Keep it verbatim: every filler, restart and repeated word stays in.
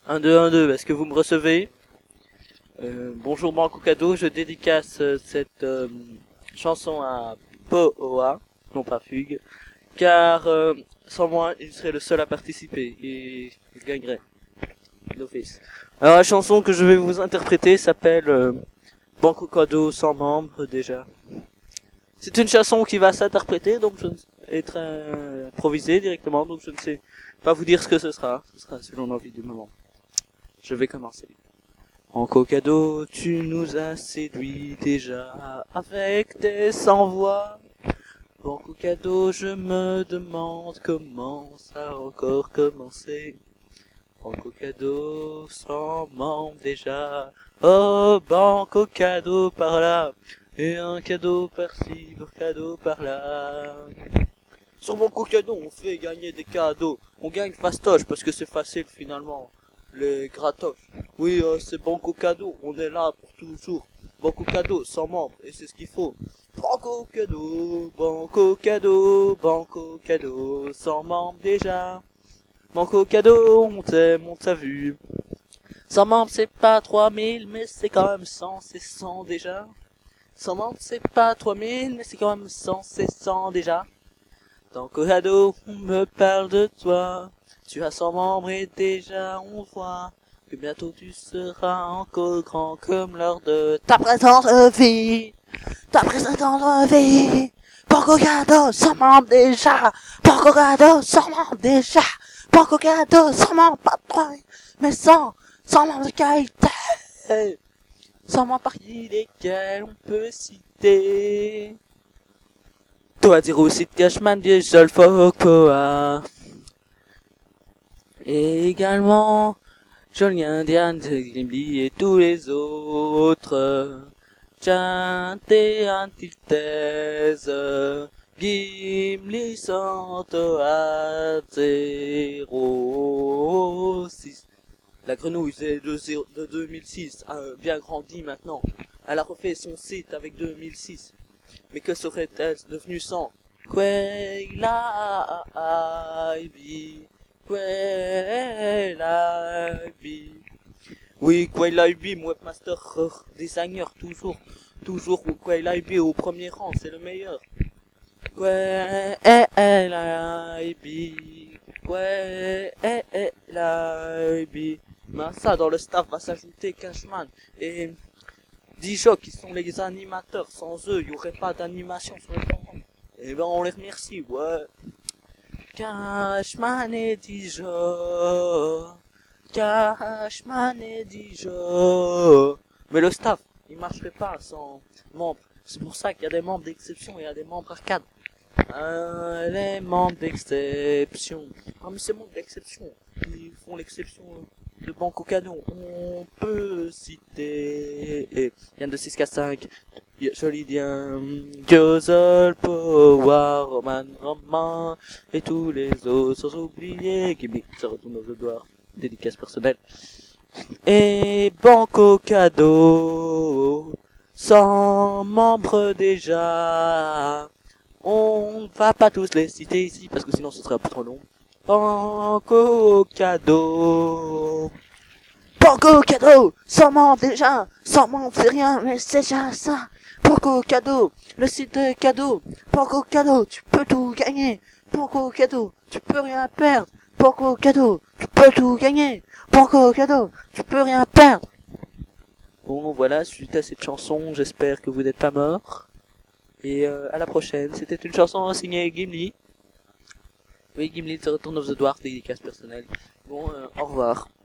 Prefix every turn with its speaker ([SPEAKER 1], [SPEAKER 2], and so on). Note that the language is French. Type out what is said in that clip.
[SPEAKER 1] un, deux, un, deux, est-ce que vous me recevez? euh, Bonjour Banco Cadeau, je dédicace euh, cette euh, chanson à Poa, non pas Fugue, car euh, sans moi, il serait le seul à participer et il gagnerait d'office. Alors la chanson que je vais vous interpréter s'appelle euh, Banco Cadeau sans membre déjà. C'est une chanson qui va s'interpréter, donc je ne être euh, improvisée directement, donc je ne sais pas vous dire ce que ce sera. Ce sera selon l'envie du moment. Je vais commencer. Banco Cadeau, tu nous as séduit déjà avec tes sans-voix. Banco Cadeau, je me demande comment ça a encore commencé. Banco Cadeau, sans membre déjà. Oh, Banco Cadeau par là. Et un cadeau par-ci, un cadeau par-là. Sur Banco Cadeau, on fait gagner des cadeaux. On gagne fastoche parce que c'est facile finalement. Les gratos. Oui, euh, c'est Banco Cadeau, on est là pour toujours. Banco Cadeau, sans membre, et c'est ce qu'il faut. Banco Cadeau, Banco Cadeau, Banco Cadeau, sans membre déjà. Banco Cadeau, on t'aime, on t'a vu. Sans membre, c'est pas trois mille, mais c'est quand même cent, c'est cent déjà. Sans membre, c'est pas trois mille, mais c'est quand même cent, c'est cent déjà. Banco Cadeau, on me parle de toi. Tu as cent membres et déjà on voit que bientôt tu seras encore grand comme lors de ta présente vie. Ta présente vie. Banco Cadeau, cent membres déjà. Banco Cadeau, cent membres déjà. Banco Cadeau, cent membres, pas de trois, mais cent, cent membres de qualité. cent membres parmi lesquels on peut citer Toi, Zero, Sid, Cashman, Diesel, Folk, Poa. Et également, Jolien, Diane, Grimby et tous les autres. Chanté, antithèse, Gimli, Santo, à zéro six. La grenouille, c'est de, de deux mille six, a bien grandi maintenant. Elle a refait son site avec deux mille six. Mais que serait-elle devenue sans Quayla Ivy? Quayla Ivy. Oui, Quayla Ivy, webmaster designer, toujours. Toujours Quayla Ivy au premier rang, c'est le meilleur. Quayla Ivy. Quayla Ivy. Mais ça, dans le staff va s'ajouter Cashman et Dijon qui sont les animateurs. Sans eux, il n'y aurait pas d'animation sur le forum. Et ben on les remercie, ouais. Cashman et Dijon. Cashman et Dijon. Mais le staff, il marcherait pas sans membres. C'est pour ça qu'il y a des membres d'exception et il y a des membres arcade. Euh, les membres d'exception. Parmi ces membres d'exception, qui font l'exception de Banco Cadeau, on peut citer Yann de six K cinq, Jolidien, Josol, Power, Roman, Roman, et tous les autres, sans oublier Ghibli, ça retourne aux devoirs, dédicace personnelle. Et Banco Cadeau, sans membres déjà. On va pas tous les citer ici parce que sinon ce serait un peu trop long. Banco Cadeau. Banco Cadeau, sans membres déjà. Sans membres c'est rien, mais c'est déjà ça. Banco Cadeau, le site de cadeau. Banco Cadeau, tu peux tout gagner. Banco Cadeau, tu peux rien perdre. Banco Cadeau, tu peux tout gagner. Banco Cadeau, tu peux rien perdre. Bon voilà, suite à cette chanson, j'espère que vous n'êtes pas morts. Et euh, à la prochaine. C'était une chanson signée Gimli. Oui, Gimli, The Return of the Dwarf, dédicace personnelle. Bon, euh, au revoir.